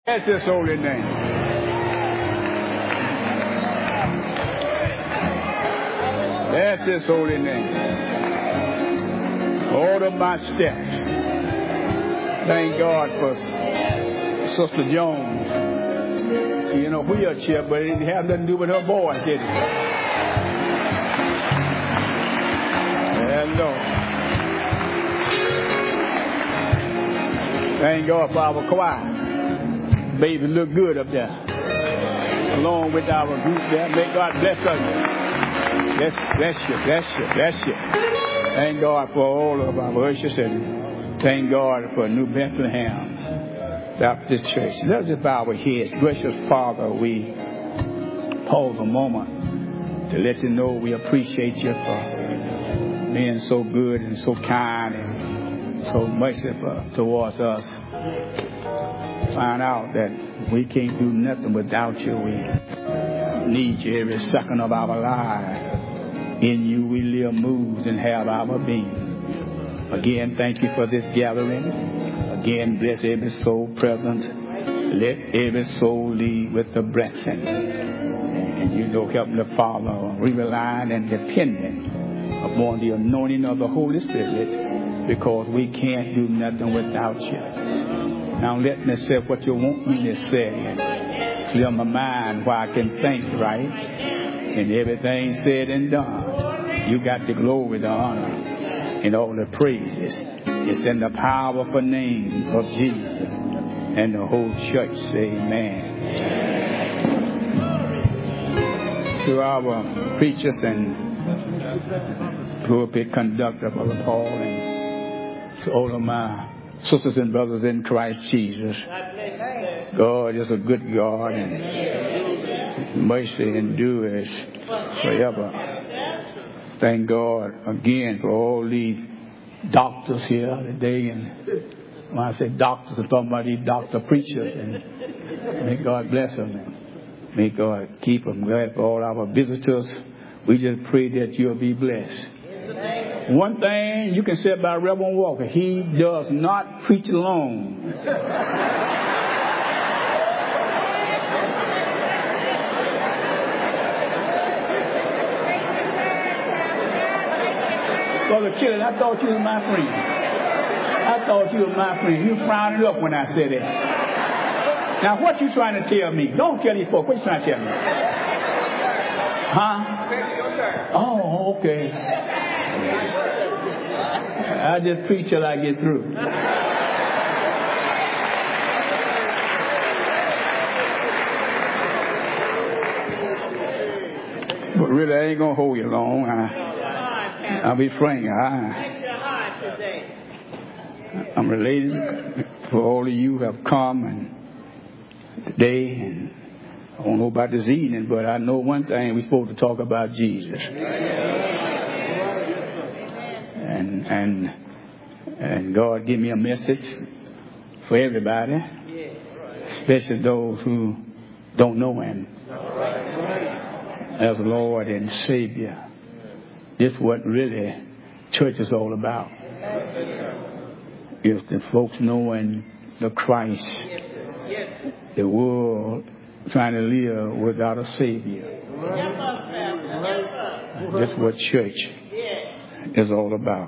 Bless His holy name. Bless His holy name. Order my steps. Thank God for Sister Jones. She in a wheelchair, but it didn't have nothing to do with her voice, did it? Hello. Thank God for our choir. Baby look good up there. Along with our group there. May God bless us. Bless you. Thank God for all of our ushers and thank God for New Bethlehem Baptist Church. Let's just bow our heads. Gracious Father, we pause a moment to let you know we appreciate you for being so good and so kind and so merciful towards us. Find out that we can't do nothing without you. We need you every second of our lives. In you we live, move, and have our being. Again, thank you for this gathering. Again, bless every soul present. Let every soul leave with the blessing. And you know, help the Father, we relying and depending upon the anointing of the Holy Spirit because we can't do nothing without you. Now let me say what you want me to say. Clear my mind where I can think right. And everything said and done, you got the glory, the honor, and all the praises. It's in the powerful name of Jesus. And the whole church say amen. To our preachers and pulpit conductor, Brother Paul, and to all of my sisters and brothers in Christ Jesus. God is a good God and mercy endures forever. Thank God again for all these doctors here today. And when I say doctors, I'm talking about these doctor preachers. And may God bless them. And may God keep them. Glad for all our visitors. We just pray that you'll be blessed. One thing you can say about Reverend Walker, he does not preach alone. Brother Killen, I thought you was my friend. You frowned up when I said that. Now, what you trying to tell me? Don't tell these folks. What you trying to tell me? Huh? Oh, okay. I just preach till I get through. But really, I ain't going to hold you long. I'll be frank. I'm related for all of you who have come and today. And I don't know about this evening, but I know one thing. We're supposed to talk about Jesus. And God give me a message for everybody, especially those who don't know Him as Lord and Savior. This is what really church is all about. If the folks knowing the Christ, the world trying to live without a Savior. That's what church is all about.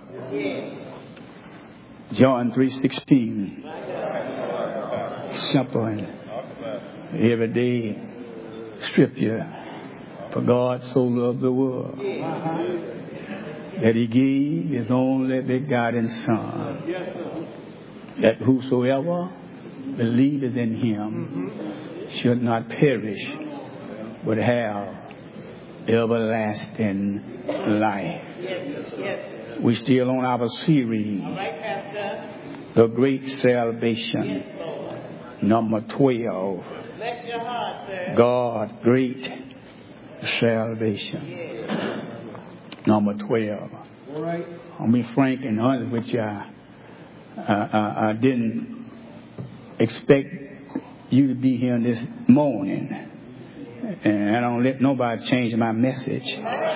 John 3:16. Simple and everyday scripture. For God so loved the world that He gave His only begotten Son, that whosoever believeth in Him should not perish, but have everlasting life. We're still on our series, The Great Salvation, number 12. God, Great Salvation, number 12. I'll be frank and honest with you. I didn't expect you to be here this morning, and I don't let nobody change my message.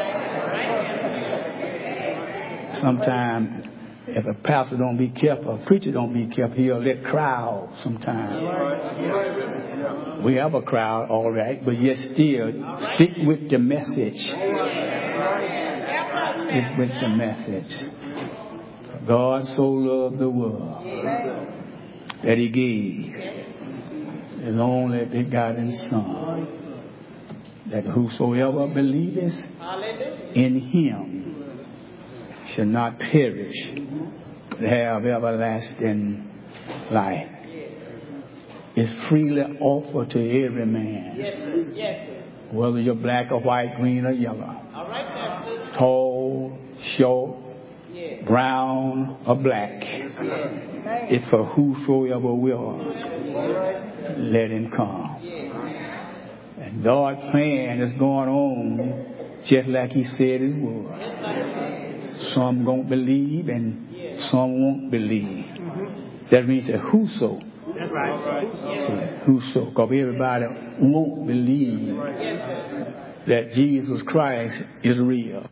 Sometimes if a pastor don't be careful, a preacher don't be careful, he'll let crowd sometimes. We have a crowd, all right, but yet still stick with the message. Stick with the message. God so loved the world that he gave his only begotten Son, that whosoever believeth in him shall not perish, but have everlasting life. It's freely offered to every man, whether you're black or white, green or yellow, tall, short, brown or black. It's for whosoever will, let him come. And God's plan is going on just like he said it would. Some gonna believe and some won't believe. That means that whoso. That's right. Whoso. Because everybody won't believe that Jesus Christ is real.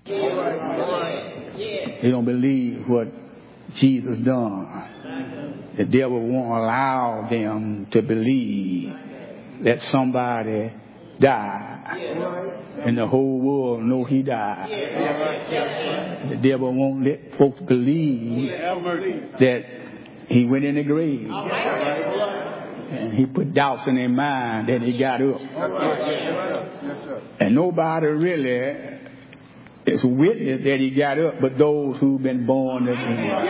They don't believe what Jesus done. The devil won't allow them to believe that somebody died and the whole world know he died. The devil won't let folks believe that he went in the grave. And he put doubts in their mind that he got up. And nobody really is witness that he got up but those who've been born again.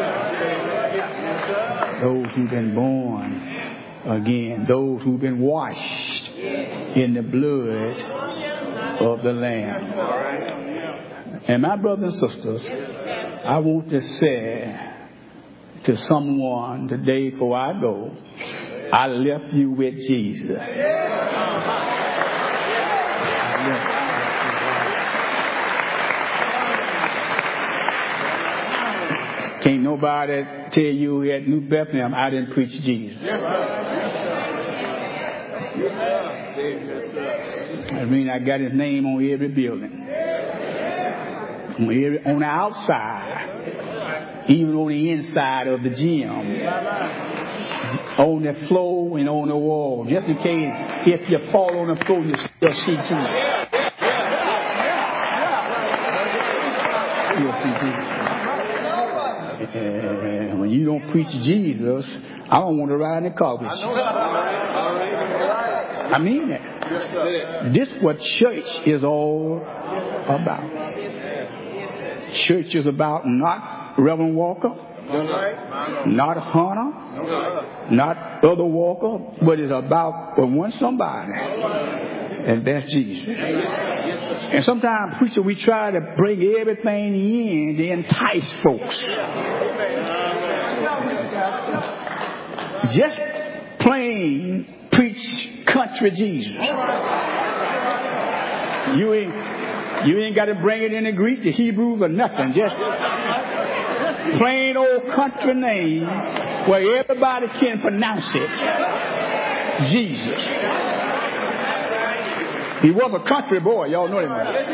Those who've been born again. Those who've been washed in the blood of the Lamb. And my brothers and sisters, I want to say to someone today before I go, I left you with Jesus. Can't nobody tell you at New Bethlehem I didn't preach Jesus. I mean, I got his name on every building. On the outside. Even on the inside of the gym. On the floor and on the wall. Just in case if you fall on the floor, you still see Jesus. You'll see Jesus. When you don't preach Jesus, I don't want to ride in the car with you. I mean that. This is what church is all about. Church is about not Reverend Walker, not Hunter, not other Walker, but it's about one somebody, and that's Jesus. And sometimes, preacher, we try to bring everything in to entice folks. Just plain preach country Jesus. You ain't got to bring it in the Greek, the Hebrews, or nothing. Just plain old country name where everybody can pronounce it. Jesus. He was a country boy. Y'all know him.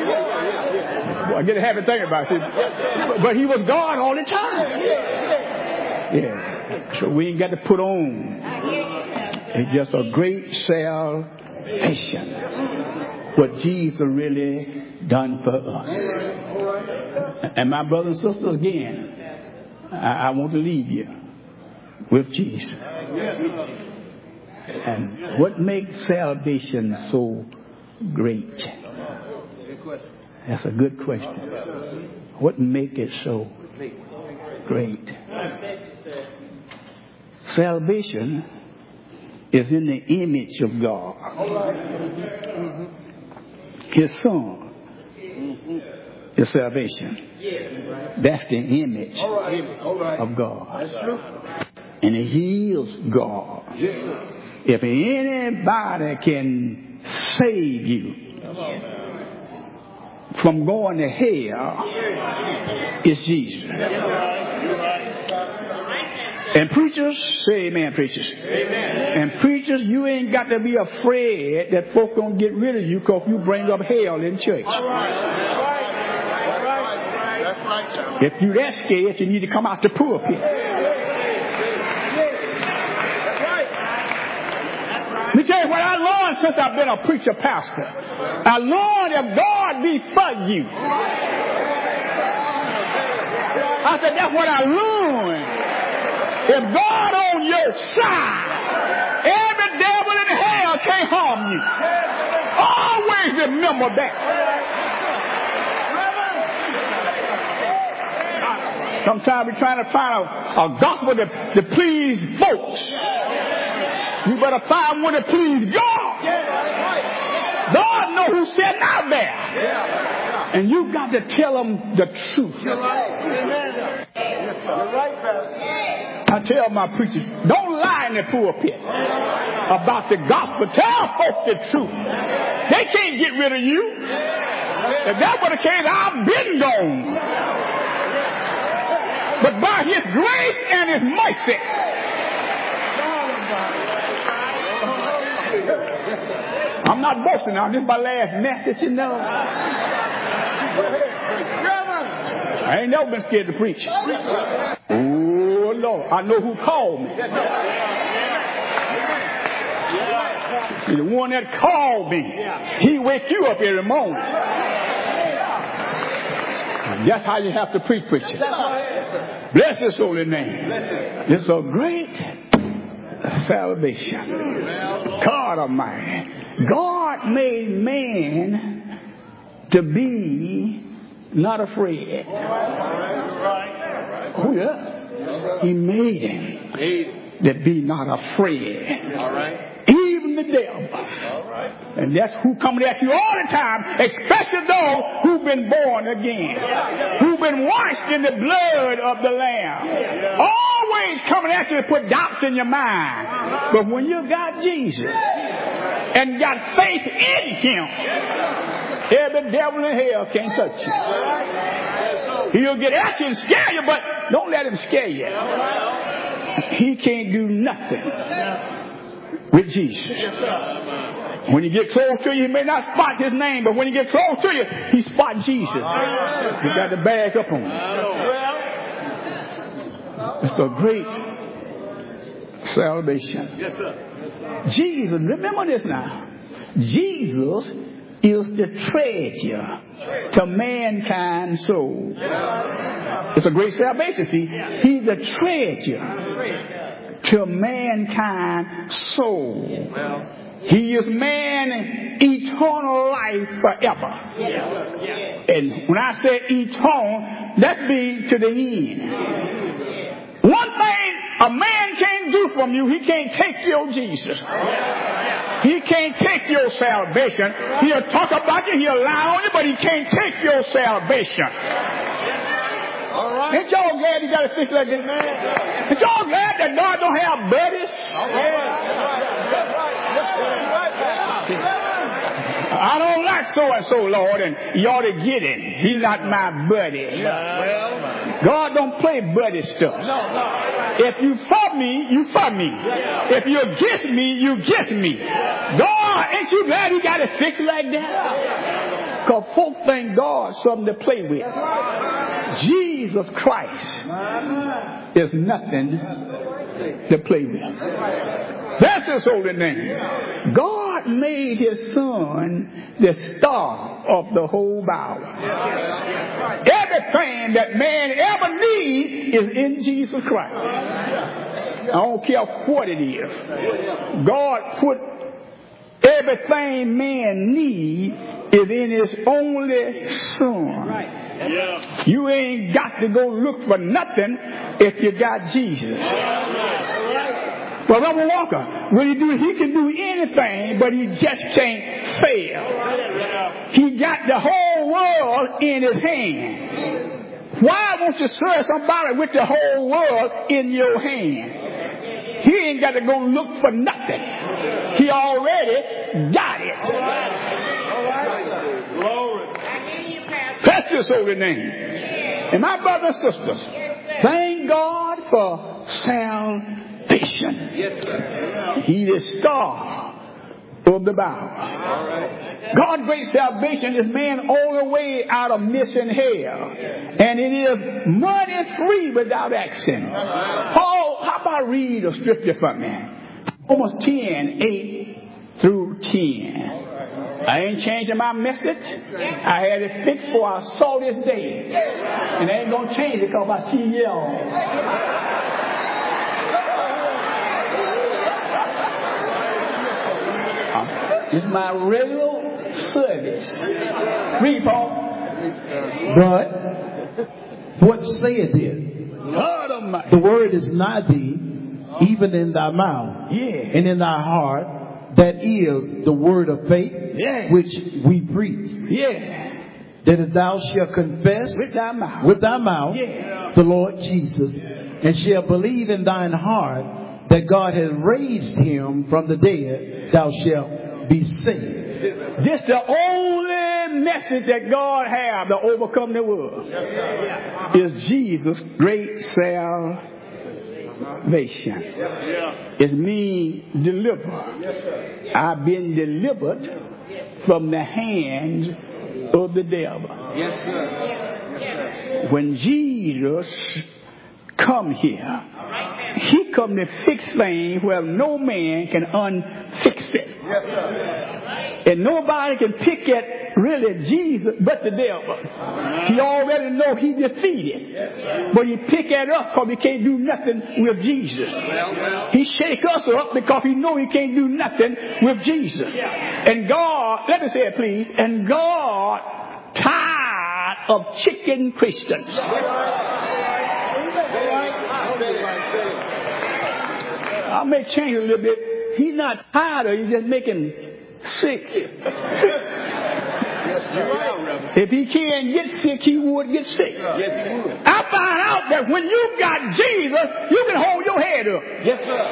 I get a habit thinking about it. But he was God all the time. Yeah. So we ain't got to put on. It's just a great salvation. What Jesus really done for us. And my brothers and sisters, again, I want to leave you with Jesus. And what makes salvation so great? That's a good question. What makes it so great? Salvation is in the image of God. His Son is salvation. That's the image of God. And He is God. If anybody can save you from going to hell, it's Jesus. And preachers, say amen, preachers. Amen. And preachers, you ain't got to be afraid that folk don't get rid of you because you bring up hell in church. All right. That's right. If you're that scared, you need to come out the pulpit. me tell you what I learned since I've been a preacher pastor. I learned if God be for you. I said, that's what I learned. If God on your side, every devil in hell can't harm you. Always remember that. Sometimes we're trying to find a gospel to please folks. You better find one to please God. God knows who's sitting out there. And you got to tell them the truth. I tell my preachers, don't lie in the pulpit about the gospel. Tell folks the truth. They can't get rid of you. If that were the case, I've been gone. But by His grace and His mercy, I'm not boasting now. This is my last message, you know. I ain't never been scared to preach. Oh, Lord. I know who called me. The one that called me, He wake you up every morning. That's how you have to preach, preacher. Bless His holy name. It's a great salvation. God Almighty. God made man to be not afraid. Oh, yeah. He made him to be not afraid. Even the devil. And that's who coming at you all the time, especially those who've been born again, who've been washed in the blood of the Lamb. Always coming at you to put doubts in your mind. But when you got Jesus and got faith in Him, every devil in hell can't touch you. He'll get at you and scare you, but don't let him scare you. He can't do nothing with Jesus. When you get close to you, he may not spot His name, but when you get close to you, he spots Jesus. You got to back up on him. It's a great salvation. Jesus, remember this now. Jesus is the treasure to mankind's soul. It's a great salvation, see. He's the treasure to mankind's soul. He is man eternal life forever. And when I say eternal, that means to the end. One thing a man can't do from you, he can't take your Jesus. He can't take your salvation. He'll talk about you, he'll lie on you, but he can't take your salvation. Ain't y'all glad you got to think like this, man? Ain't y'all glad that God don't have buddies? I don't like so-and-so, Lord, and you ought to get him. He's not my buddy. God don't play buddy stuff. If you for me, you for me. If you against me, you against me. God, ain't you glad He got it fixed like that? Because folks think God's something to play with. Jesus Christ is nothing to play with. That's His holy name. God made His Son the star of the whole Bible. Everything that man ever needs is in Jesus Christ. I don't care what it is. God put everything man needs is in His only Son. You ain't got to go look for nothing if you got Jesus. Well, Reverend Walker, when he can do anything, but he just can't fail. He got the whole world in His hand. Why won't you serve somebody with the whole world in your hand? He ain't got to go look for nothing. He already got it. That's His holy name. And my brothers and sisters, thank God for salvation. He is the star of the Bible. God's great salvation is man all the way out of missing hell. And it is money free without accident. Paul, how about read a scripture for me? Romans 10:8 10. I ain't changing my message. I had it fixed before I saw this day. And I ain't going to change it because I see y'all. It's my regular service. Read, Paul. But what saith it? The word is nigh thee, even in thy mouth, and in thy heart. That is the word of faith, which we preach. That thou shalt confess with thy mouth the Lord Jesus, and shalt believe in thine heart that God has raised him from the dead, thou shalt be saved. This the only message that God has to overcome the world. Is Jesus' great salvation. It means deliver. I've been delivered from the hands of the devil. Yes, sir. When Jesus come here, he come to fix things where no man can unfix it. And nobody can pick at really Jesus but the devil. He already know he defeated. But he pick at us because he can't do nothing with Jesus. He shake us up because he know he can't do nothing with Jesus. And God, let me say it please, and God tired of chicken Christians. I may change a little bit. He's not tired of, he's just making sick. If he can't get sick, he would get sick. I find out that when you got Jesus, you can hold your head up. Yes, sir.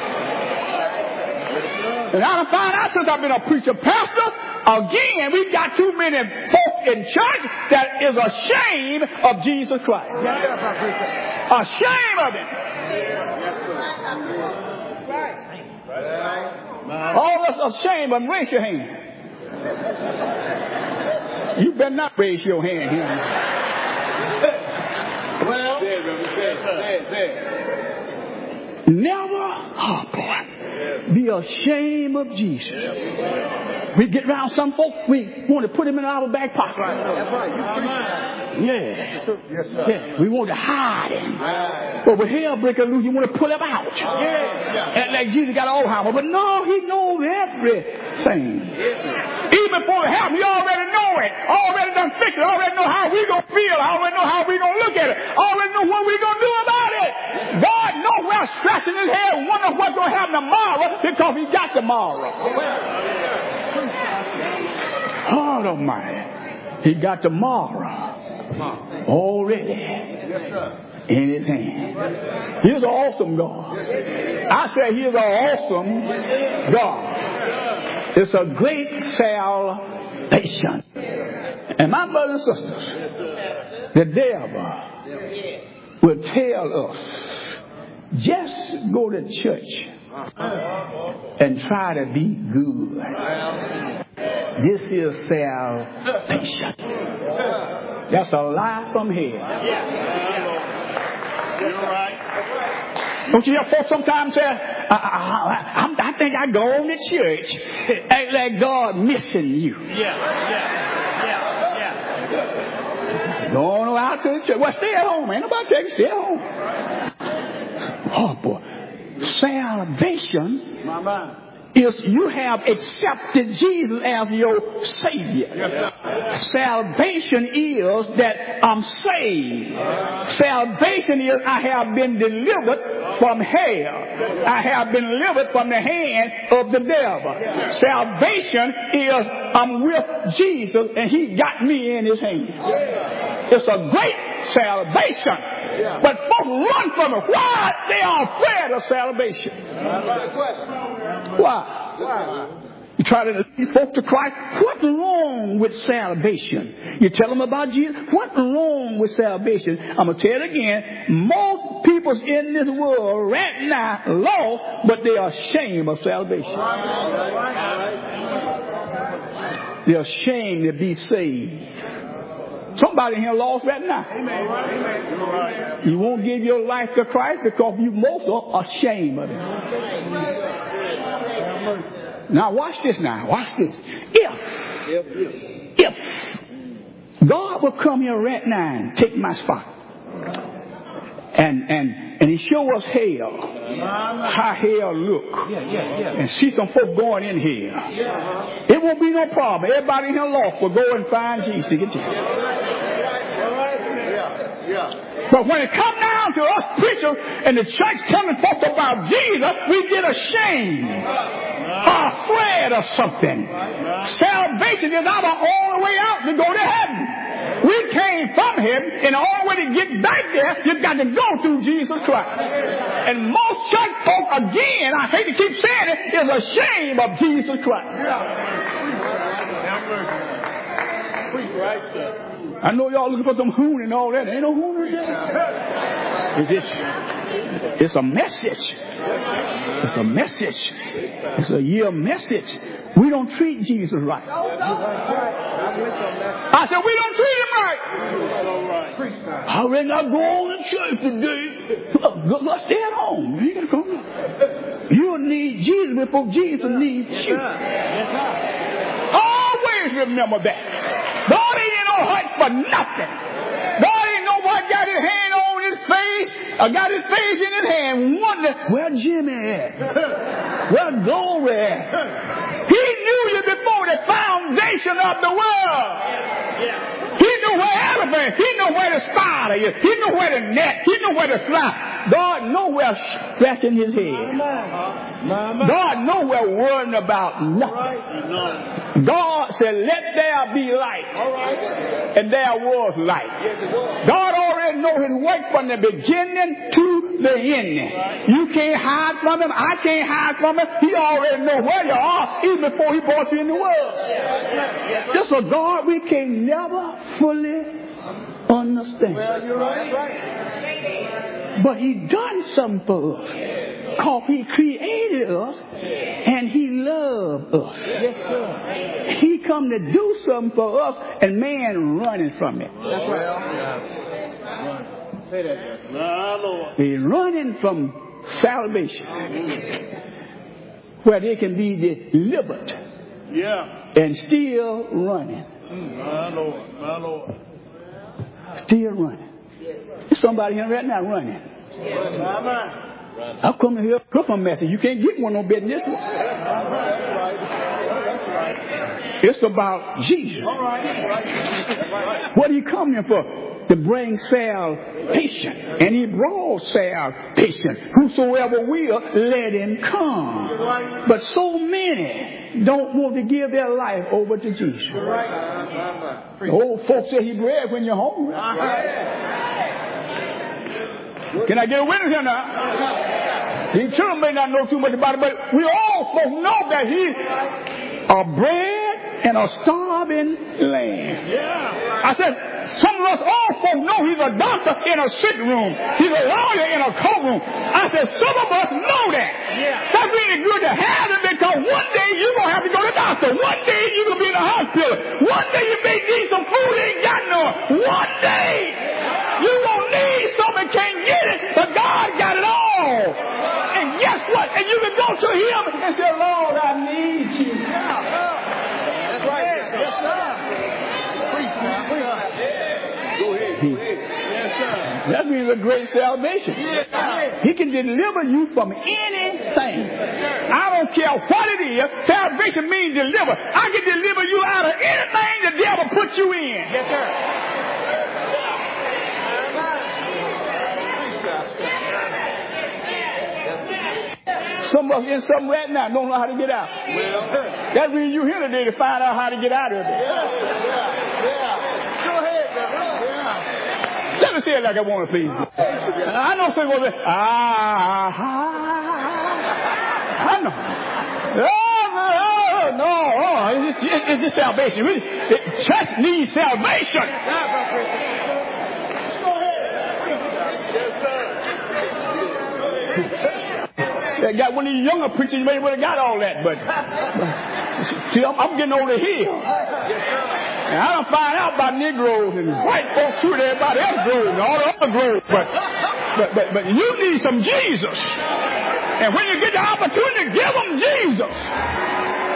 And I find out since I've been a preacher pastor, again, we've got too many folks in church that is ashamed of Jesus Christ. Ashamed of him. All of us ashamed of him. Raise your hand. You better not raise your hand here. Well, never, oh boy, be ashamed of Jesus. We get around some folks, we want to put him in our back pocket. That's right. Yes, sir. Yeah. We want to hide him. But with hell breaker loose, you want to pull him out. And like Jesus got Alzheimer's. But no, he knows everything. Even before it happened, he already know it. Already done fixed it. Already know how we going to feel. Already know how we going to look at it. Already know what we going to do about it. God knows we're scratching his head and wondering what's going to happen tomorrow because he got tomorrow. God Almighty. He got tomorrow already in his hand. He's an awesome God. I say he's an awesome God. It's a great salvation. And my brothers and sisters, the devil will tell us, just go to church and try to be good. This is salvation. That's a lie from hell. You're right. Don't you hear folks sometimes say, I think I go on to church. Act like God missing you. Don't know how to the church. Well, stay at home, man. Nobody take you. Stay at home. Oh, boy. Salvation is you have accepted Jesus as your Savior. Salvation is that I'm saved. Salvation is I have been delivered from hell. I have been delivered from the hand of the devil. Salvation is I'm with Jesus and he got me in his hand. It's a great salvation. But folks run from it. Why? They are afraid of salvation. Why? You try to lead folks to Christ. What's wrong with salvation? You tell them about Jesus. What's wrong with salvation? I'm going to tell it again. Most people in this world right now lost, but they are ashamed of salvation. They're ashamed to be saved. Somebody here lost right now. You won't give your life to Christ because you most are ashamed of it. Now watch this now. Watch this. If God will come here right now and take my spot. And he show us hell. How hell look. And see some folk going in here. It won't be no problem. Everybody in here lost will go and find Jesus to get you. But when it comes down to us preachers and the church telling folks about Jesus, we get ashamed or afraid of something. Salvation is our only way out to go to heaven. We came from heaven, and the only way to get back there, you've got to go through Jesus Christ. And most church folk, again, I hate to keep saying it, is ashamed of Jesus Christ. I know y'all looking for some hoon and all that. Ain't no hoon there. It's a message. It's a message. It's a year message. We don't treat Jesus right. I said, we don't treat him right. I reckon not go on to church today. Let's stay at home. You ain't gonna come. You'll need Jesus before Jesus needs you. Always remember that. God ain't in no hurt for nothing. God ain't nobody got his hand on his face or got his face in his hand. Wonder where Jimmy at? Where Glory at? He knew you before the foundation of the world. He knew where elephant. He knew where the spider is. He knew where the net. He knew where the fly. God nowhere scratching his head. God nowhere worrying about nothing. God said, let there be light. And there was light. God already know his work from the beginning to the ending. You can't hide from him. I can't hide from him. He already know where you are even before he brought you in the world. Just a God we can never fully understand. But he done something for us. Because he created us and he loved us. Yes, sir. He come to do something for us and man running from it. That's right. He's running from salvation. Where they can be delivered. And still running. My Lord. Still running. There's somebody here right now running. I've come to hear a Christmas message. You can't get one no better than this one. It's about Jesus. What are you coming for? To bring salvation. And he brought salvation. Whosoever will, let him come. But so many don't want to give their life over to Jesus. The old folks say he bread when you're hungry. Can I get a witness here now? The children may not know too much about it, but we all folk know that he's a bread and a starving land. I said, some of us all folk know he's a doctor in a sick room. He's a lawyer in a courtroom. I said, some of us know that. That's really good to have it because one day you're going to have to go to the doctor. One day you're going to be in the hospital. One day you may need some food and ain't got none. One day you won't need something, can't get it, but God got it all. And guess what? And you can go to him and say, Lord, I need you. That's right. Yes, sir. Preach now. Go ahead. Yes, sir. That means a great salvation. He can deliver you from anything. I don't care what it is. Salvation means deliver. I can deliver you out of anything the devil put you in. Yes, sir. Some of us in something right now don't know how to get out. That means you're here today to find out how to get out of it. Go ahead, let me say it like I want to, please. I know some people say, I know. No, it's just salvation. The church needs salvation. They got one of these younger preachers, you may would have got all that, but see, I'm getting over the hill. And I don't find out about Negroes and white folks too, everybody else grows and all the other grows, but you need some Jesus. And when you get the opportunity, give them Jesus.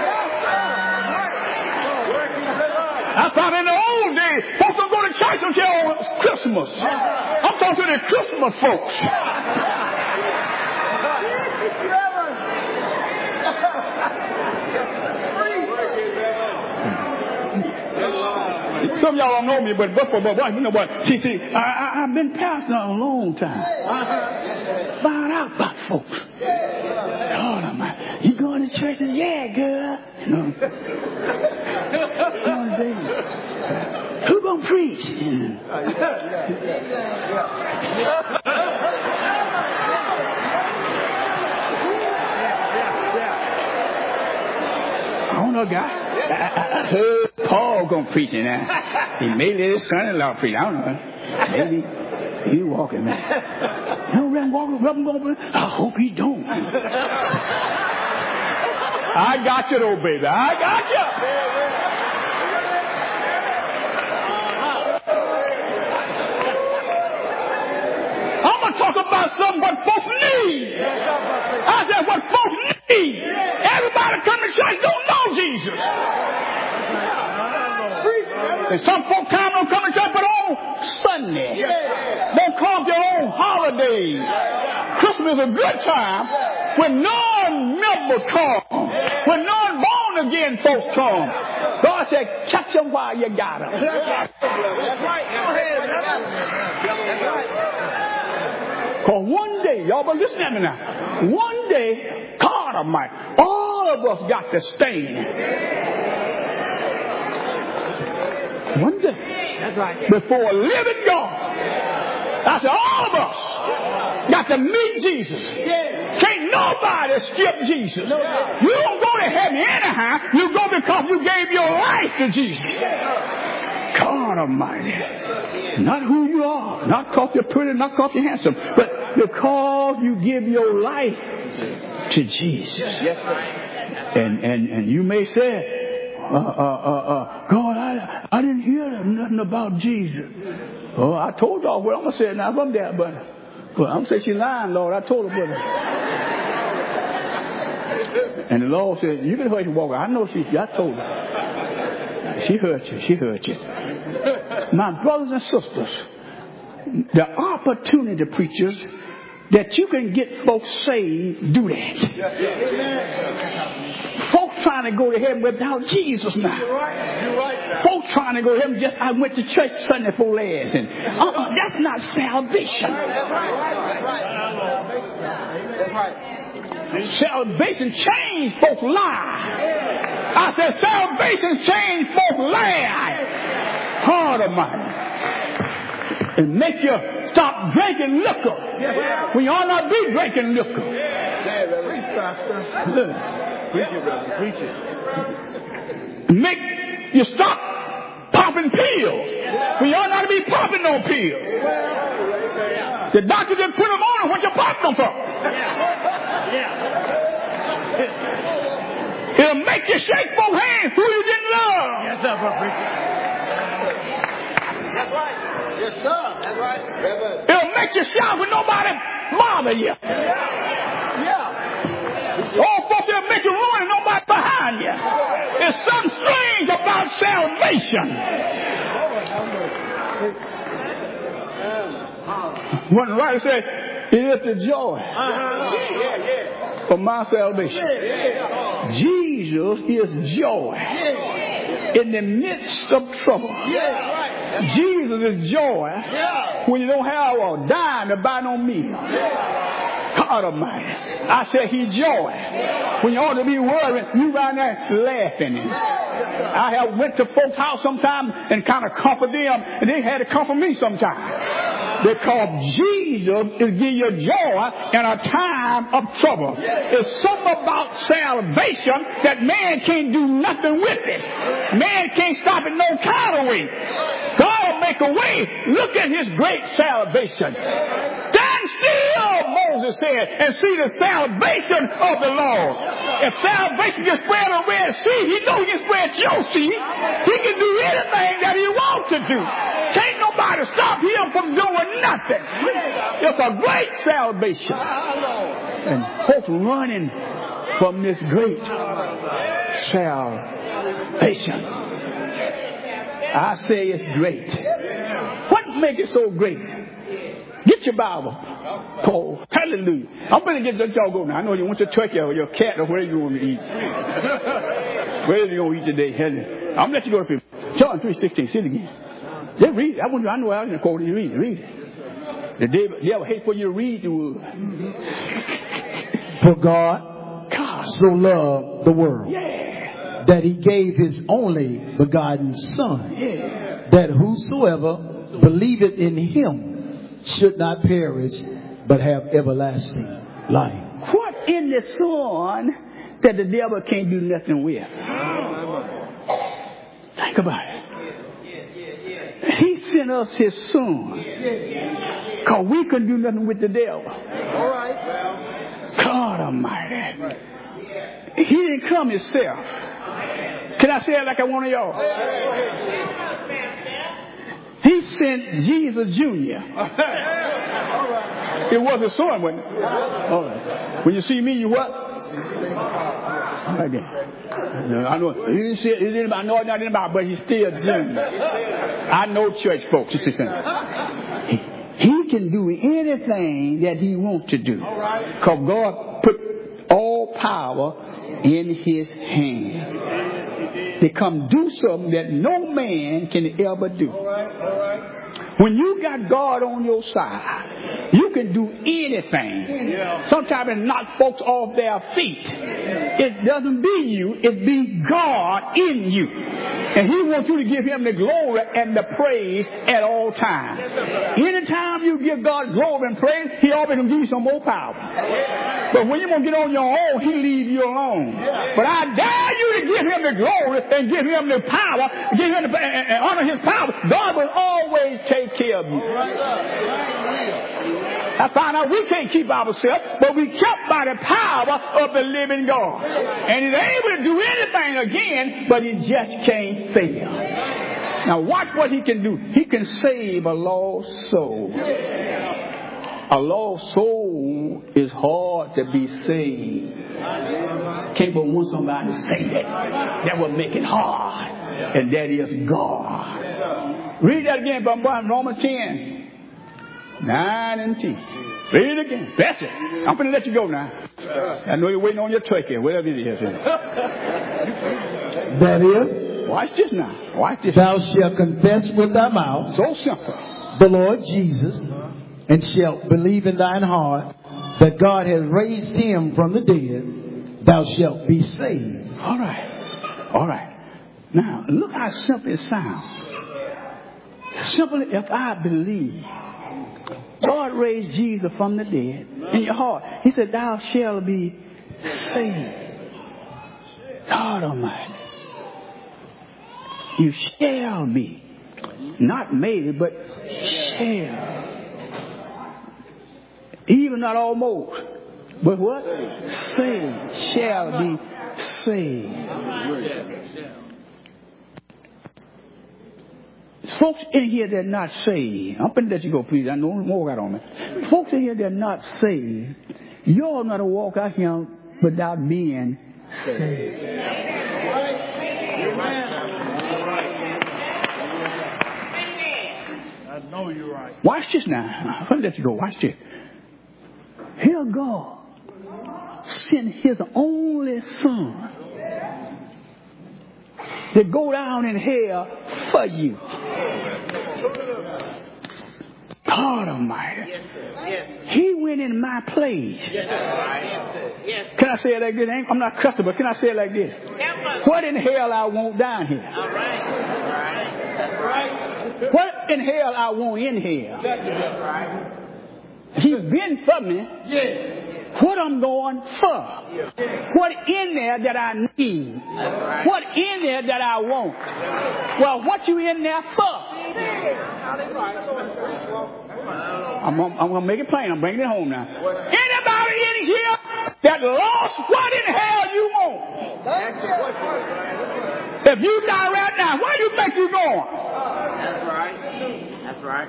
talking to Christmas. I'm talking to the Christmas folks. Some of y'all don't know me, but you know what? See, I've been pastoring a long time. Found out about folks. God Almighty, you going to church? Yeah, girl. You know. Who gonna preach? I don't know, guy. I heard Paul gonna preach now. He may let his son-in-law preach. I don't know. Maybe he walking now. You know, Reverend Walker, I hope he don't. I got you though, baby. I got you. I'm gonna talk about something what folks need. I said what folks need. Everybody come to church don't know Jesus. And some folks don't come to church but on Sunday. Don't come to their own holidays. Christmas is a good time when non-members come. When non-born-again folks come. God said, catch them while you got them. That's right. Go ahead. That's right. Because one day, y'all but listen to me now. One day, God Almighty, all of us got to stand. One day. That's right. Before a living God. I said, all of us got to meet Jesus. Can't nobody skip Jesus. You don't go to heaven anyhow. You go because you gave your life to Jesus. God Almighty. Not who you are. Not because you're pretty, not because you're handsome. But because you give your life to Jesus. And you may say, God, I didn't hear nothing about Jesus. Oh, I told y'all what I'm going to say now from there, but I'm going to say she's lying, Lord. I told her, brother. And the Lord said, you can hear her walk. I know I told her. She heard you. She heard you. My brothers and sisters, the opportunity, preachers, that you can get folks saved, do that. Folks trying to go to heaven without Jesus now. You're right. Folks trying to go to heaven just, I went to church Sunday for last. And that's not salvation. That's right. Salvation changed folks' lives. I said salvation changed folks' lives. Hard of mine. And make you stop drinking liquor. When you ought not be drinking liquor. Preach it, brother. Preach it. Make you stop popping pills. When you ought not be popping no pills. The doctor didn't put them on them. What you pop them for? It'll make you shake both hands who you didn't love. Yes, sir, brother. That's right. Yes, sir. That's right. It'll make you shout when nobody bother you. Oh, folks, it'll make you run and nobody behind you. There's something strange about salvation. One writer said, it is the joy of my salvation. Jesus is joy in the midst of trouble. Jesus is joy when you don't have a dime to buy no meal. God Almighty. I said he's joy. When you ought to be worried, you right there laughing. I have went to folks' house sometime and kind of comfort them, and they had to comfort me sometime. Because Jesus is giving you joy in a time of trouble. There's something about salvation that man can't do nothing with it. Man can't stop it no kind of way. God will make a way. Look at his great salvation. Stand still, Moses said, and see the salvation of the Lord. If salvation can spread a Red Sea, he knows he can spread your sea. He can do anything that he wants to do. Can't nobody stop him from doing nothing. It's a great salvation. And folks running from this great salvation. I say it's great. make it so great? Get your Bible. Paul. Hallelujah. I'm going to get that y'all go now. I know you want your turkey or your cat or whatever you want to eat. Where you going to eat today? Hallelujah. I'm going to let you go to people. John 3:16. See it again. Just read it. I know I was going to quote you. Read it. The devil hates for you to read the word. For God so loved the world that he gave his only begotten Son, that whosoever believeth in him should not perish, but have everlasting life. What in the Son that the devil can't do nothing with? Think about it. He sent us his Son, because we couldn't do nothing with the devil. All right. God Almighty. He didn't come himself. Can I say it like I want to y'all? He sent Jesus Jr. It was his son, wasn't it? All right. When you see me, you what? Again. I know he didn't know nothing about, but he's still Junior. I know church folks. He can do anything that he wants to do, because God put all power in his hand to come do something that no man can ever do. When you got God on your side, you can do anything. Sometimes it knocks folks off their feet. It doesn't be you, it be God in you. And he wants you to give him the glory and the praise at all times. Anytime you give God glory and praise, he always going to give you some more power. But when you're going to get on your own, he leave you alone. But I dare you to give him the glory and give him the power, give him the, and honor his power. God will always take care of you. I found out we can't keep ourselves, but we kept by the power of the living God. And he's able to do anything again, but he just can't fail. Now watch what he can do. He can save a lost soul. A lost soul is hard to be saved. Can't but want somebody to say that. That will make it hard. And that is God. Read that again from Romans 10. 9 and 10. Read it again. That's it. I'm going to let you go now. I know you're waiting on your turkey, whatever it is. That is. Watch this now. Watch this. Thou shalt confess with thy mouth. So simple. The Lord Jesus, and shalt believe in thine heart that God has raised him from the dead. Thou shalt be saved. All right. All right. Now, look how simple it sounds. Simply, if I believe God raised Jesus from the dead in your heart, he said, thou shalt be saved. God Almighty. You shall be. Not maybe, but shall. Even not almost. But what? Saved. Shall be saved. Folks in here that are not saved, I'm going to let you go, please. I know more got on me. Folks in here that are not saved, you all not to walk out here without being saved. I know you're right. Watch this now. I'm going to let you go. Watch this. Here God sent his only son to go down in hell for you. God Almighty. He went in my place. Can I say it like this? I'm not cussing, but can I say it like this? What in hell I want down here? What in hell I want in here? He's been for me. What I'm going for. What in there that I need. What in there that I want. Well, what you in there for? I'm going to make it plain. I'm bringing it home now. Anybody in here that lost what in hell you want? If you die right now, where do you think you're going? That's right. That's right.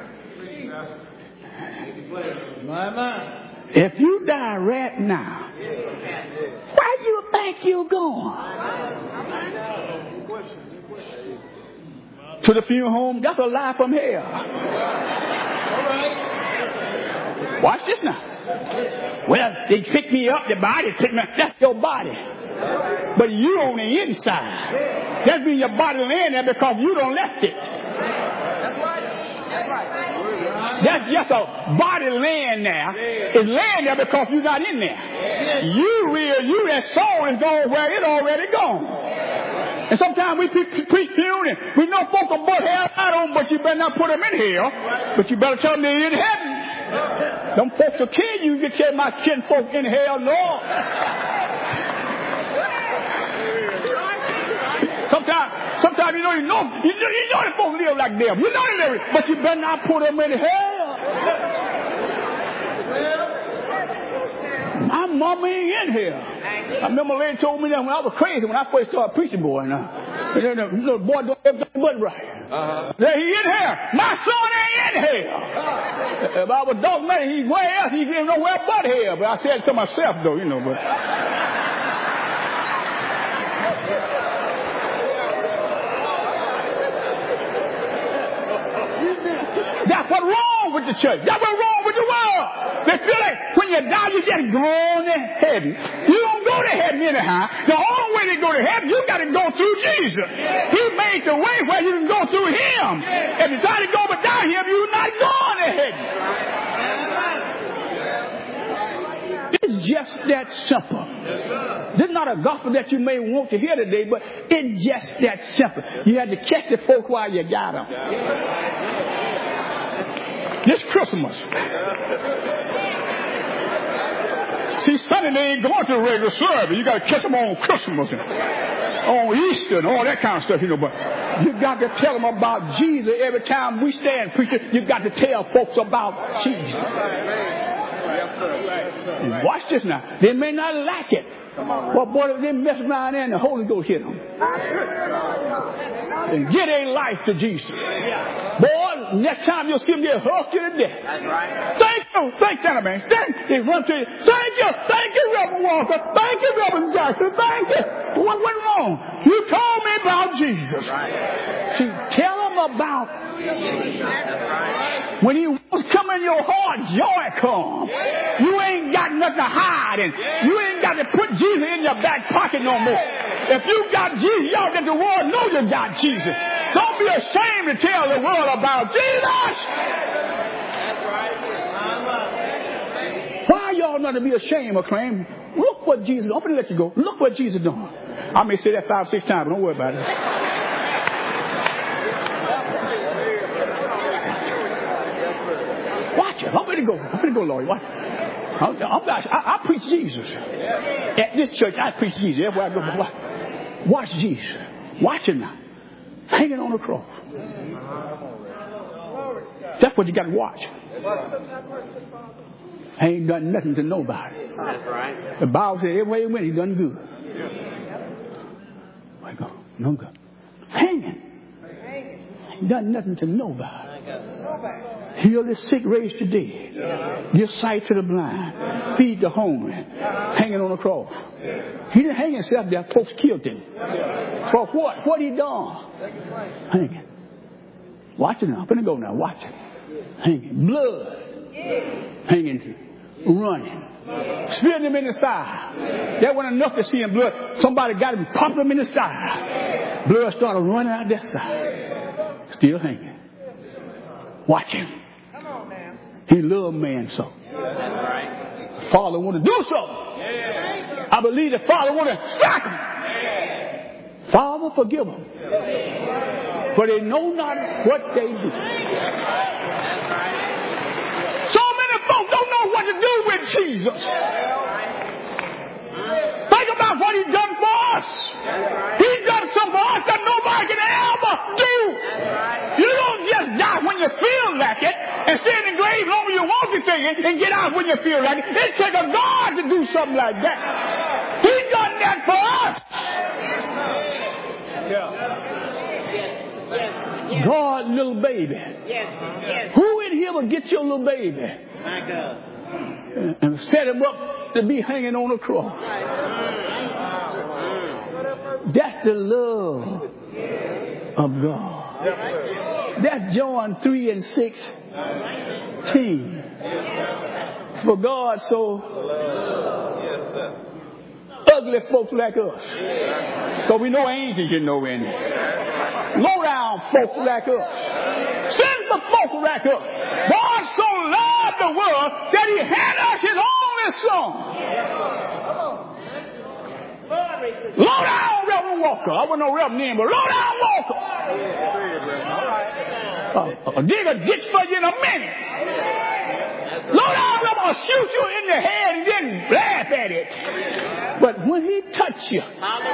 My. If you die right now, where do you think you're going? to the funeral home, that's a lie from hell. Watch this now. Well, they pick me up, the body pick me up. That's your body. But you on the inside. That means your body laying there because you don't left it. That's right. That's right. That's just a body laying there. It's laying there because you're not in there. You that soul is going where it already gone. And sometimes we preach funeral and we know folks will put hell out on, but you better not put them in hell. But you better tell them they're in heaven. Them folks will kill you. You tell my kin folk in hell, Lord. Sometimes you know the folks live like them. You know they live, but you better not put them in hell. My mama ain't in here. I remember a lady told me that when I was crazy, when I first started preaching, boy. The little boy don't have everything but right. Said, he in here. My son ain't in here. If I was dogmatic, he's where else? He didn't know where but here. But I said it to myself, though, you know. But that's what's wrong with the church. That's what's wrong with the world. They feel like when you die, you just go on to heaven. You don't go to heaven anyhow. The only way to go to heaven, you got to go through Jesus. He made the way where you can go through Him. If you try to go without Him, you're not going to heaven. It's just that simple. This is not a gospel that you may want to hear today, but it's just that simple. You had to catch the folk while you got them. This Christmas. See, Sunday they ain't going to the regular service. You got to catch them on Christmas and on Easter and all that kind of stuff, you know. But you got to tell them about Jesus every time we stand preaching. You got to tell folks about Jesus. Watch this now. They may not like it. But boy, if they mess around there and the Holy Ghost hit them. And get a life to Jesus. Boy, next time you'll see them, they'll hug you to death. That's right. Thank you, man. They run to you. Thank you, Reverend Walker. Thank you, Reverend Jackson. Thank you. What went wrong? You told me about Jesus. Right. See, tell them about Jesus. Right. When He was coming in your heart, joy come. You ain't got nothing to hide, and you ain't got to put Jesus in your back pocket no more. If you got Jesus, y'all let the world know you got Jesus. Don't be ashamed to tell the world about Jesus. Why y'all not to be ashamed of claim? Look what Jesus, I'm going to let you go. Look what Jesus doing. I may say that 5, 6 times, but don't worry about it. Watch it. I'm going to go, Lord. Watch. I preach Jesus. At this church, I preach Jesus. Everywhere I go, watch Jesus. Watch Him now. Hanging on the cross. That's what you got to watch. Ain't done nothing to nobody. That's right. The Bible said everywhere He went, He done good. Where you go? No good. Hanging. Ain't done nothing to nobody. Heal the sick, raise the dead. Give sight to the blind. Feed the hungry. Hanging on the cross. He didn't hang Himself there. Folks killed Him. For what? What He done? Hanging. Watch it now. I'm going to go now. Watch it. Hanging. Blood. Hanging. Running. Spitting Him in the side. That wasn't enough to see Him blood. Somebody got Him, popped Him in the side. Blood started running out that side. Still hanging. Watch Him. Come on, man. He loved man so. That's right. The Father wanted to do so. Yeah. I believe the Father wanted to strike him. Yeah. Father, forgive them. Yeah. For they know not what they do. That's right. So many folks don't know what to do with Jesus. Think about what He's done for us. He's done something for us that nobody can ever do. You don't just die when you feel like it and stay in the grave longer you want to stay in and get out when you feel like it. It takes a God to do something like that. He's done that for us. God, little baby. Who in here will get your little baby? My God. And set him up to be hanging on a cross. That's the love of God. That's John 3:16. For God so ugly folks like us. So we know angels you know in it. Low down folks like us. Sinful folks like us. God so loved the world that he had us his only son. Low down Reverend Walker. I wasn't no Reverend name, but low down Walker. Dig a ditch for you in a minute. Low down Reverend will shoot you in the head and then laugh at it. But when he touched you,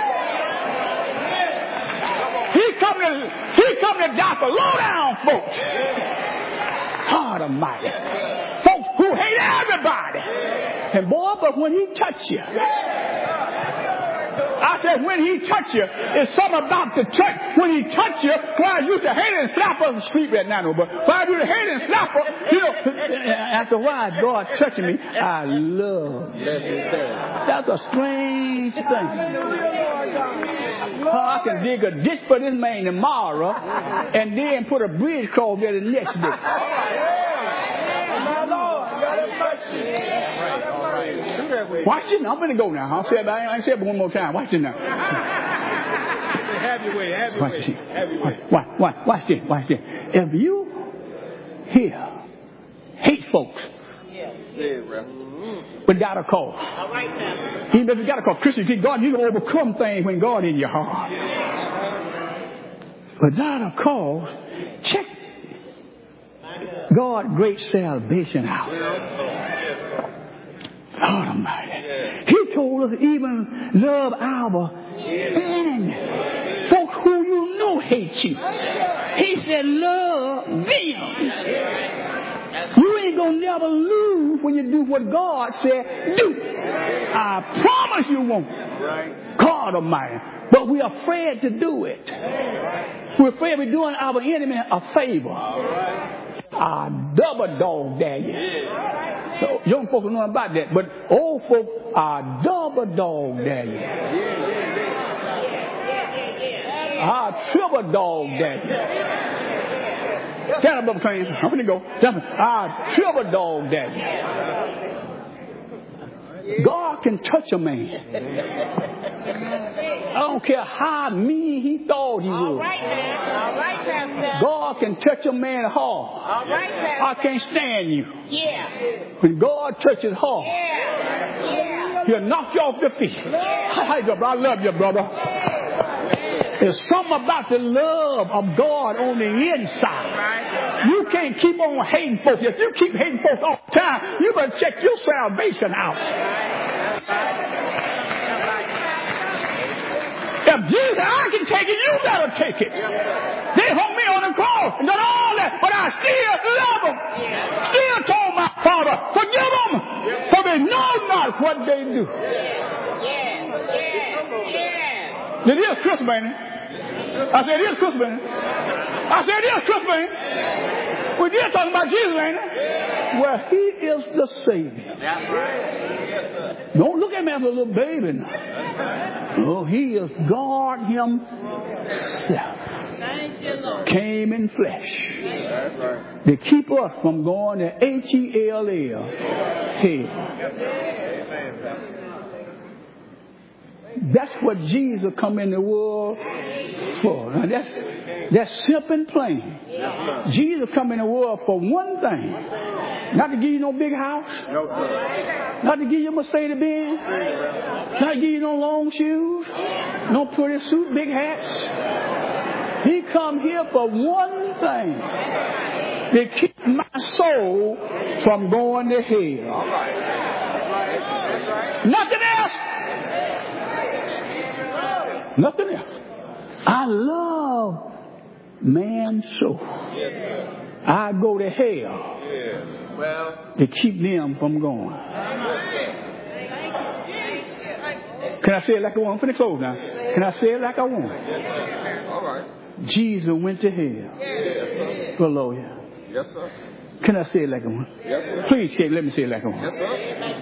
he come to die for low down folks. God Almighty. Folks who hate everybody. And boy, but when he touched you, I said, when he touched you, it's something about the church. When he touched you, well, I used to hate and slap her on the street right now, but when I used to hate and slap her, you know, after a while, God touching me, I love. That's a strange thing. I can dig a ditch for this man tomorrow, and then put a bridge across there the next day. Watch this now. I'm going to go now. I'll say it, I ain't say it one more time. Watch this now. Have your way. Watch this. If you here hate folks without a cause, even if you got a cause, Christian, God, you can overcome things when God in your heart. Without a cause, check God's great salvation out. God Almighty. He told us even love our enemies. Folks who you know hate you. He said love them. You ain't gonna never lose when you do what God said do. I promise you won't. God Almighty. But we're afraid to do it. We're afraid we're doing our enemy a favor. I double dog dare you. So young folks don't know about that, but old folks are double dog dare you. I triple dog dare you. Stand up, Brother Train. I'm going to go. I triple dog dare you. God can touch a man. I don't care how mean he thought he was. God can touch a man's heart. I can't stand you. When God touches heart, he'll knock you off your feet. I love you, brother. There's something about the love of God on the inside. You can't keep on hating folks. If you keep hating folks all the time, you better check your salvation out. If Jesus, I can take it, you better take it. They hung me on the cross and done all that, but I still love them. Still told my Father, forgive them, for they know not what they do. It is Christmas, ain't it? I said, it is Christmas, ain't it? I said, it is Christmas, ain't it? We did talking about Jesus, ain't it? Well, he is the Savior. Don't look at me as a little baby now. Oh, he is God himself. Came in flesh to keep us from going to hell. That's what Jesus come in the world for. Now that's simple and plain. Jesus come in the world for one thing. Not to give you no big house. Not to give you a Mercedes-Benz. Not to give you no long shoes. No pretty suit, big hats. He come here for one thing. To keep my soul from going to hell. Nothing else. Nothing else. I love man's soul. I go to hell to keep them from going. Can I say it like I want? I'm finna close now. Can I say it like I want? All right. Jesus went to hell. For lawyer. Yes, sir. Can I say it like I want? Yes, sir. Please, Kate, let me say it like I want. Yes, sir.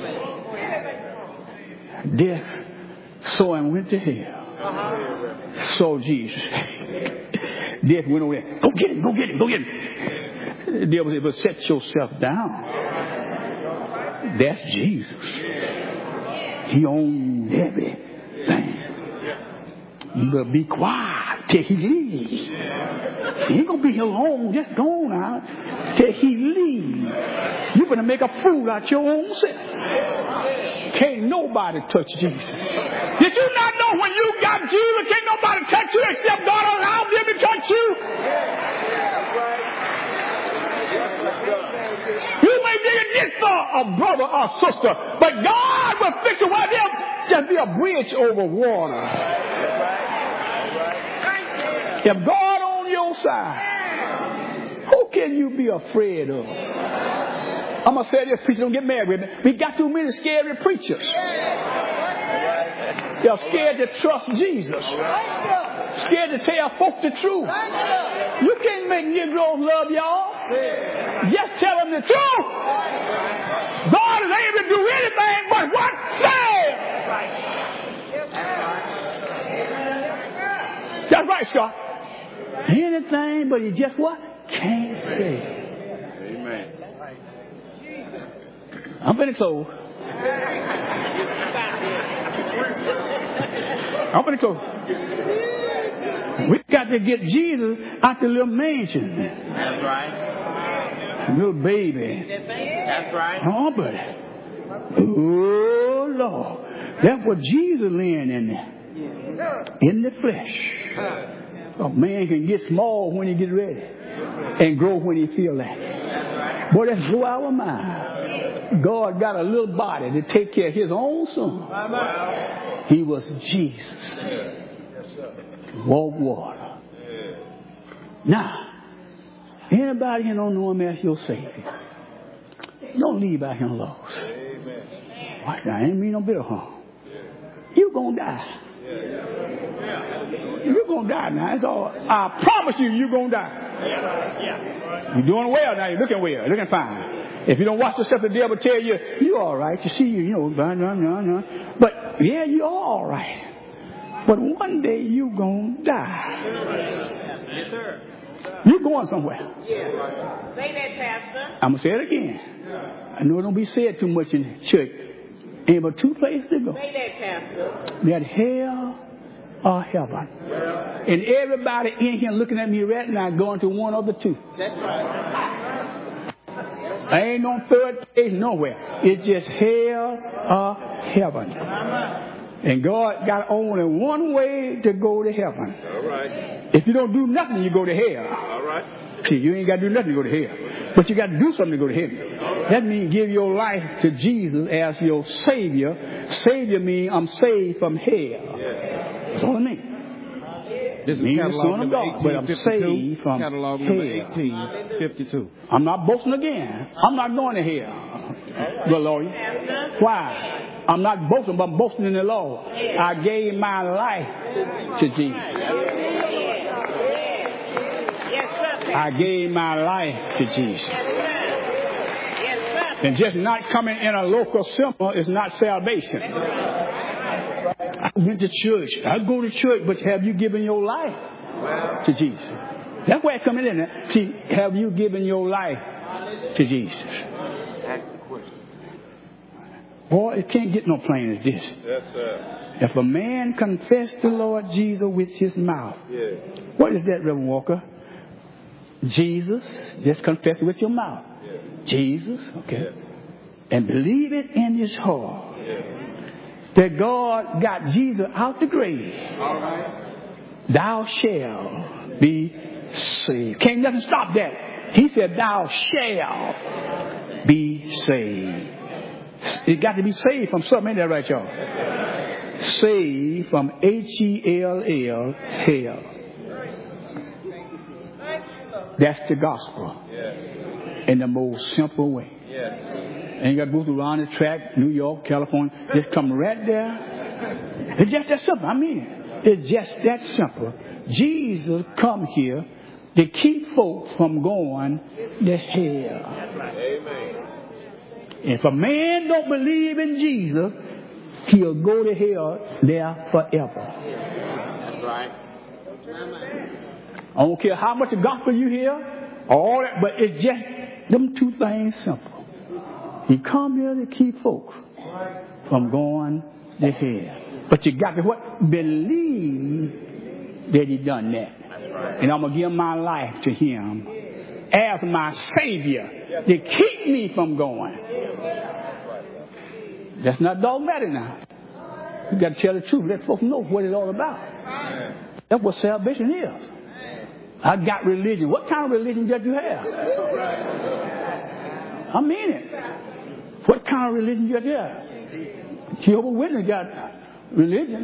Death saw him went to hell. Saw Jesus. Death went over there. Go get him, go get him, go get him. The devil said, but set yourself down. That's Jesus. He owns everything. You better be quiet till he leaves. He ain't gonna be here long. Just go on out till he leaves. You're gonna make a fool out your own self. Can't nobody touch Jesus. Did you not know when you got Jesus, can't nobody touch you except God allowed them to touch you? You may be against a brother or sister, but God will fix it while they'll just be a bridge over water. If God on your side, who can you be afraid of? I'm going to say this, preacher, don't get mad with me. We got too many scary preachers. They're scared to trust Jesus. Scared to tell folks the truth. You can't make Negroes love y'all. Just tell them the truth. God is able to do anything but what said. That's right, Scott. Anything but he just what? Can't say. Amen. I'm finna close. I'm finna close. We got to get Jesus out the little mansion. That's right. Little baby. That's right. Oh, but oh Lord, that's what Jesus laying in there, in the flesh. A man can get small when he gets ready, and grow when he feel like it. Boy, that blew our mind. God got a little body to take care of His own Son. He was Jesus. Walk water. Now, anybody here don't know Him as your Savior, don't leave out here lost. Why? I ain't mean no bit of harm. You gonna die. You're gonna die now. That's all. I promise you're gonna die. You're doing well now. You're looking well. You're looking fine. If you don't watch yourself, the devil tell you you're all right. You see, you know, but yeah, you're all right. But one day you're gonna die. Yes, sir. You're going somewhere. Yeah. Say that, Pastor. I'm gonna say it again. I know it don't be said too much in church. Ain't but two places to go. Say that, Pastor. That hell or heaven. And everybody in here looking at me right now going to one of the two. That's right. I ain't no third place nowhere. It's just hell or heaven. And God got only one way to go to heaven. All right. If you don't do nothing, you go to hell. All right. See, you ain't got to do nothing to go to hell. But you got to do something to go to heaven. That means give your life to Jesus as your Savior. Savior means I'm saved from hell. That's all it means. This is means catalog the Son of number God, but I'm 1852. saved from Catalog number hell. 1852. I'm not boasting again. I'm not going to hell. Good Lord. Why? I'm not boasting, but I'm boasting in the Lord. I gave my life to Jesus. I gave my life to Jesus. And just not coming in a local symbol is not salvation. I went to church. I go to church, but have you given your life to Jesus? That's where it's coming in. See, have you given your life to Jesus? Boy, it can't get no plain as this. Yes, sir. If a man confess the Lord Jesus with his mouth, what is that, Reverend Walker? Jesus, just confess it with your mouth. Jesus, okay. And believe it in his heart that God got Jesus out the grave. Thou shalt be saved. Can't nothing stop that. He said, thou shalt be saved. It got to be saved from something, ain't that right, y'all? Saved from Hell, hell. That's the gospel in the most simple way. Ain't got to go through around the track, New York, California. Just come right there. It's just that simple. I mean, it's just that simple. Jesus come here to keep folks from going to hell. Amen. If a man don't believe in Jesus, he'll go to hell there forever. That's right. I don't care how much the gospel you hear, all that, but it's just them two things simple. He come here to keep folks from going to hell. But you got to what? Believe that he done that. And I'm going to give my life to him as my Savior to keep me from going. That's not dogmatic now. You got to tell the truth. Let folks know what it's all about. That's what salvation is. I got religion. What kind of religion did you have? I mean it. What kind of religion did you have? Jehovah's Witness got religion.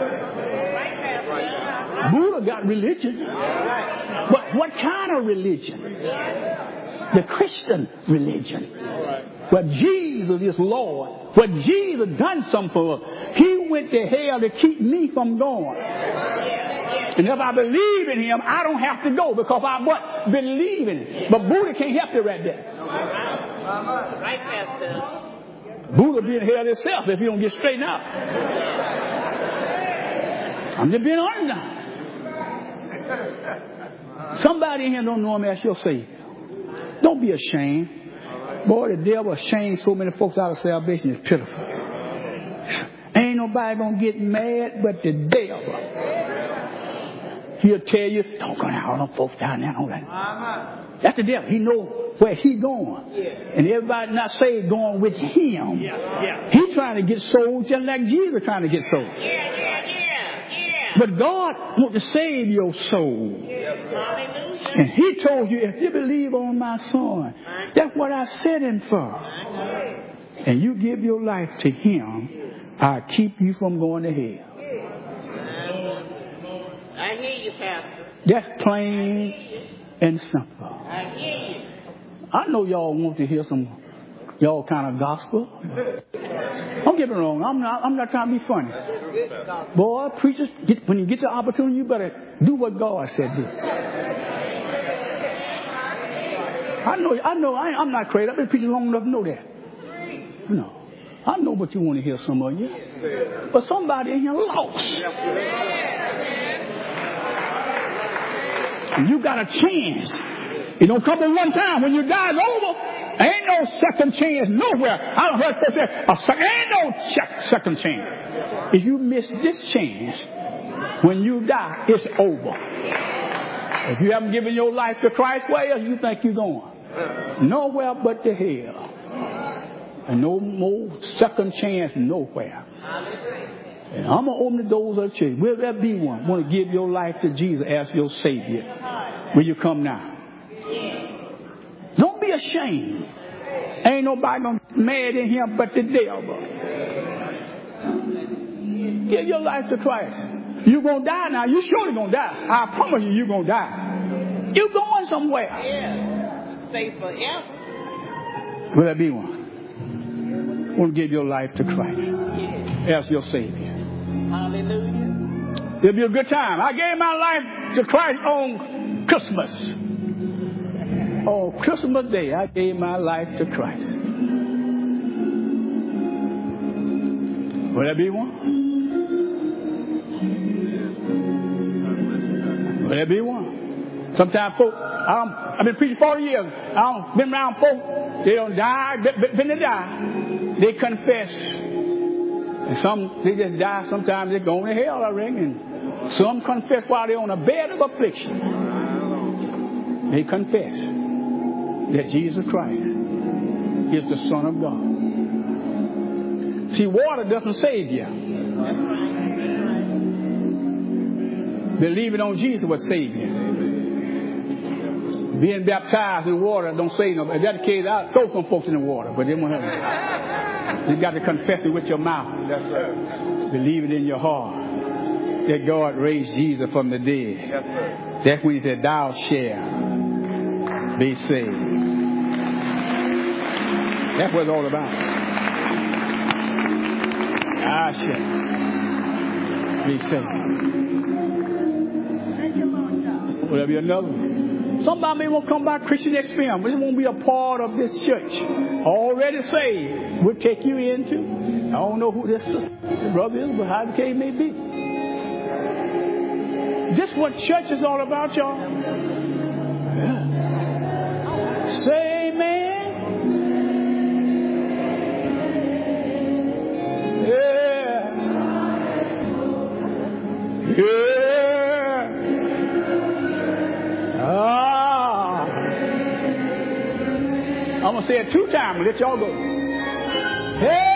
Buddha got religion. But what kind of religion? The Christian religion. Where Jesus is Lord. Where Jesus done something for us. He went to hell to keep me from going. And if I believe in him, I don't have to go because I what? Believe in him. But Buddha can't help you right there. Right, Pastor. Buddha be in hell himself if he don't get straightened out. I'm just being honest now. Somebody in here don't know him as your Savior. Don't be ashamed. Boy, the devil ashamed so many folks out of salvation is pitiful. Ain't nobody gonna get mad but the devil. He'll tell you, don't go down, all them folks down there. All that. That's the devil. He knows where he going. And everybody not saved going with him. He trying to get souls just like Jesus trying to get souls. But God wants to save your soul. And he told you, if you believe on my son, that's what I sent him for. And you give your life to him, I'll keep you from going to hell. I hear you, Pastor. That's plain and simple. I hear you. I know y'all want to hear some y'all kind of gospel. Don't get me wrong. I'm not trying to be funny. Boy, preachers, when you get the opportunity, you better do what God said do. I know. I'm not crazy. I've been preaching long enough to know that. No. I know what you want to hear, some of you. But somebody in here lost. And you got a chance. It don't come in one time. When you die, it's over. Ain't no second chance nowhere. I don't heard folks say, ain't no second chance. If you miss this chance, when you die, it's over. If you haven't given your life to Christ, where else you think you're going? Nowhere but to hell. And no more second chance nowhere. And I'm going to open the doors of the church. Will there be one want to give your life to Jesus as your Savior? Will you come now? Don't be ashamed. Ain't nobody going to be mad in here but the devil. Give your life to Christ. You're going to die now. You're surely going to die. I promise you're going to die. You're going somewhere. Yeah. Stay forever. Will there be one? Want to give your life to Christ as your Savior. Hallelujah. It'll be a good time. I gave my life to Christ on Christmas. On Christmas Day, I gave my life to Christ. Will there be one? Will there be one? Sometimes folk, I've been preaching 40 years. I've been around folk. They don't die. When they die, they confess. And some, they just die. Sometimes they go to hell, I reckon. And some confess while they're on a bed of affliction. They confess that Jesus Christ is the Son of God. See, water doesn't save you. Believing on Jesus will save you. Being baptized in water don't save nobody. If that's the case, I'll throw some folks in the water, but they won't have it. You got to confess it with your mouth. Believe it in your heart that God raised Jesus from the dead. That's when he said, thou shalt be saved. That's what it's all about. I shall be saved. Will there be another one? Somebody may want to come by Christian experience, but it won't be a part of this church. Already saved. We'll take you into. I don't know who this brother is, but how the case may be. this what church is all about, y'all? Yeah. Say amen. Yeah. Yeah. Ah. I'm going to say it 2 times and let y'all go. Hey.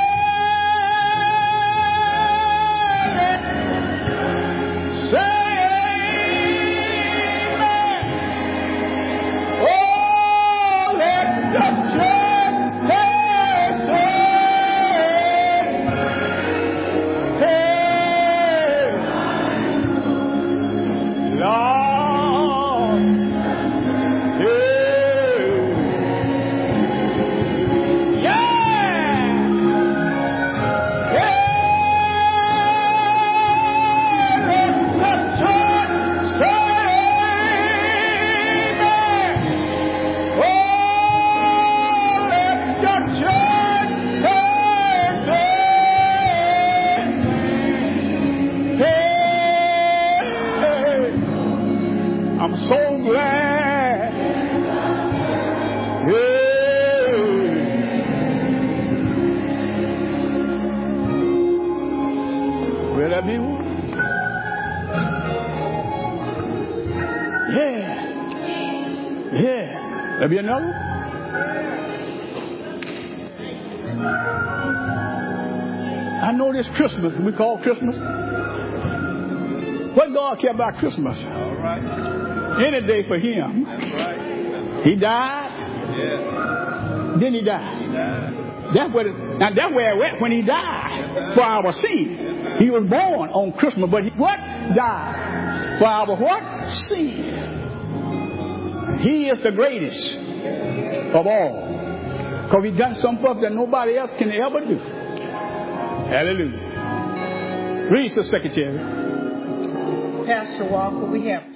I'm so glad. Yeah. Will that be one? Yeah. Yeah. There be another? I know this Christmas, we call Christmas. What God care about Christmas? All right. Any day for him. That's right. He died. Yeah. Then he died. He died. That's where it went when he died for our sin. He was born on Christmas, but he what? Died for our what? Sin. He is the greatest of all. Because he done some stuff that nobody else can ever do. Hallelujah. Read the secretary. Pastor Walker, we have